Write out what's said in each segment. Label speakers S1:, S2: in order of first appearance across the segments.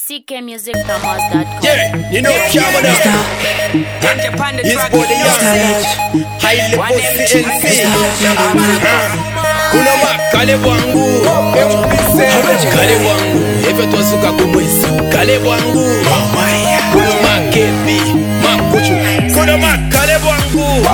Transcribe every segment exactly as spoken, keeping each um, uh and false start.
S1: C K music promos dot com.
S2: Yeah, you know Shamana. He's for the young. High level C N C. Kuna makale wangu. Kale wangu. Efe twasuka kumwezi. Kale wangu. Kuna makebi. Makuchu. Kuna makale wangu.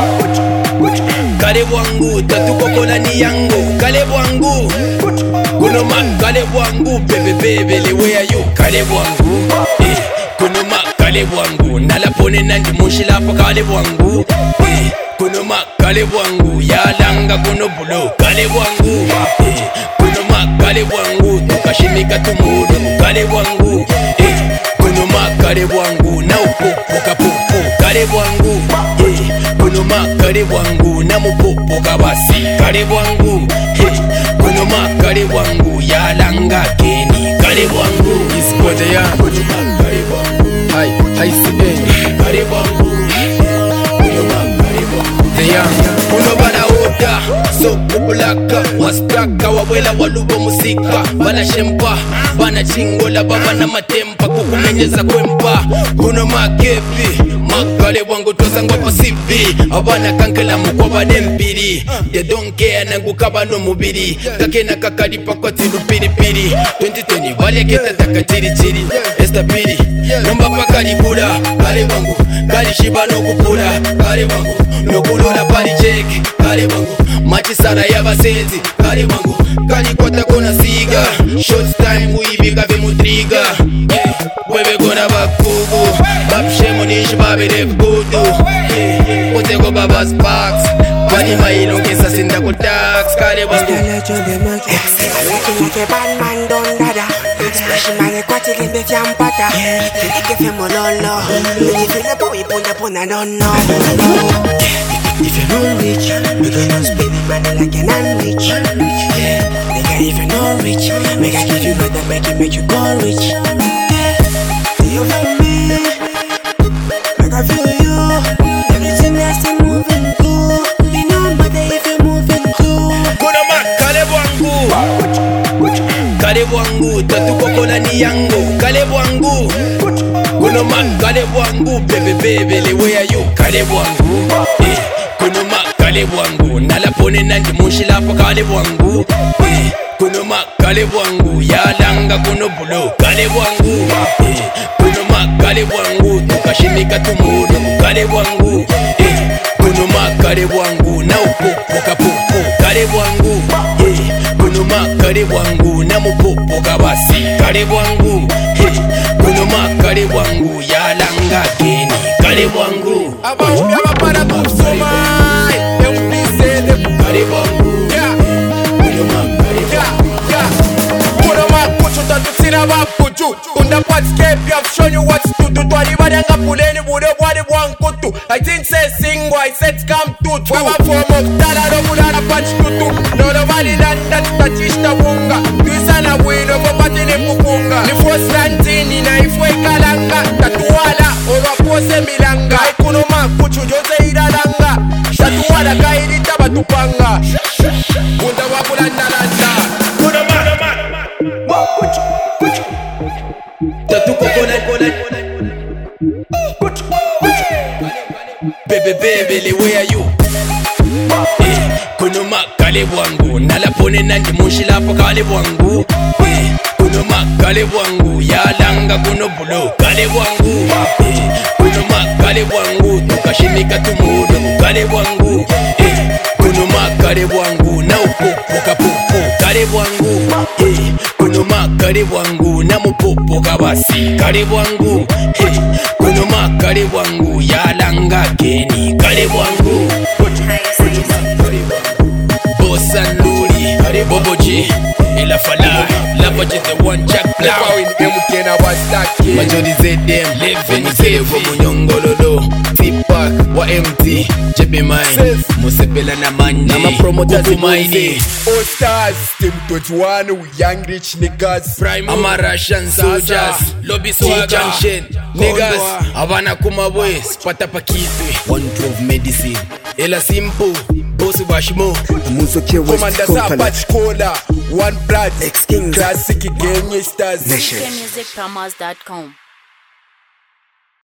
S2: Kale wangu. Tatuko kola ni yangu. Kale wangu. Kuna makale wangu. Bebe bebe le where you. Kale wangu. Eh. Kuna makale wangu. Nalapone nandi mushila pa kale wangu. Eh. Kuna makale wangu. Yalanga kuno bulo. Kale wangu. Eh. Kuna makale wangu. Tukashimika tumudu. Kale wangu. Eh. Kuna makale wangu. Na upopo kapopo. Kale wangu. Eh. Kuna makale wangu. Na mupopo kabasi. Kale wangu. Eh. Kuna makale wangu. Yalanga keni. Kale wangu. Ispote ya. Kuna makale wangu. Hai, hai sibe. Kale wangu. Kuna makale wangu. The young. Kuna bana oda. So kubulaka. Wastaka wawela walubo musika. Bana shempa. Bana chingola baba na matempa. Kukumenyeza kwempa. Kuna makepi. Makale wangu twasangwa pasibi. Abana kankela mukwa dempiri. They don't care nangu kabano mubiri. Kakena kakalipa kwa tilu piri piri. twenty twenty wale kita taka chiri chiri. Esta piri. Numba pa kalibura. Kale wangu. Kali shiba no kupura. Kale wangu. Nokulola pali cheki. Kale wangu. Machi sana ya basezi. Kale wangu. Kali kwata kona siga. Short time uibika vimutriga. Yeah. Wewe gona bakugu. Babshemo nishi babire kudu. Yeah. Otego baba sparks. Wani mailo kesa sinda kutax. Kale wangu.
S3: Looking like a bad man, don't dada. Splashing my aquatic in the fiampata. Ike femo lolo. If you never whip on the pun, I don't know. If you're not rich, we gonna spend money like an unrich. Yeah, nigga, if you're not rich, make I give you better, make it make you go rich. Yeah, do you feel me? Make I feel you. Everything that's still moving through. You know, but if you're moving through.
S2: Kuna makale wangu. Kale wangu. Tatuko kola ni yangu. Kale wangu. Kuna makale wangu. Bebe bebe le where you. Kale wangu. Eh. Kuna makale wangu. Nalapone nandi mushila pa kale wangu. Eh. Kuna makale wangu. Yalanga kuno bulo. Kale wangu. Eh. Kuna makale wangu. Tukashimika tumudu. Kale wangu. Eh. Kuna makale wangu. Na upopo kapopo. Kale wangu. Eh. Kuna makale wangu. Na mupopo kabasi. Kale wangu. Eh. Kuna makale wangu. Yalanga keni. Kale wangu. Abashmi abapara kusoma. Kale wangu. Kuna makale wangu.
S4: Kuna makuchu tatutsira vapuchu. Kunda patscape, I've shown you what to do. Twali badanga puleni bude bwadi bwankutu. I didn't say single, I said come to two. Waba form of tala no budana patch tutu. No no bali landa tutachishta bunga. Tuisana wino kopati ni pupunga. Ni force lantini na ifwe kalanga. Tatuwala owa pose milanga. Ikuno makuchu jose idalanga. Tatuwala kaidi taba tupanga. Kunda wapulanda landa.
S2: Kuna makuchu. Tatuko kola kola. Bebe bebe le where you. Eh. Kuna makale wangu. Nalapone nandi mushila pa kale wangu. Eh. Kuna makale wangu. Yalanga kuno bulo. Kale wangu. Eh. Kuna makale wangu. Tukashimika tumudu. Kale wangu. Eh. Kuna makale wangu. Na upopo kapopo. Kale wangu. Eh. Kuna makale wangu. Na mupopo kabasi. Kale wangu. Eh. Kuna makale wangu. Yalanga keni. Kale wangu. Bossa Nuri, Bobo G, Ela Fala, La Budget, the one Jack Blau. Majori Z D M, Living Safe, Munyongololo, T-Pack, wa M T, J B Mine, Musepela na Manje, Nama Promoters Umaini,
S4: All Stars, Team twenty-one, we young rich niggas.
S2: Prime, I'm a Russian soldiers, Lobby Swagger, niggas, Havana Kuma Boys, Patapakitwe, one twelve medicine, Ela Simple, boss bashimo
S3: Muzoke West
S4: Commander
S3: Company
S4: Sapach Cola, One Blood,
S3: X Kings
S4: Classic Game Stars.
S3: Nation
S1: music tamas dot com.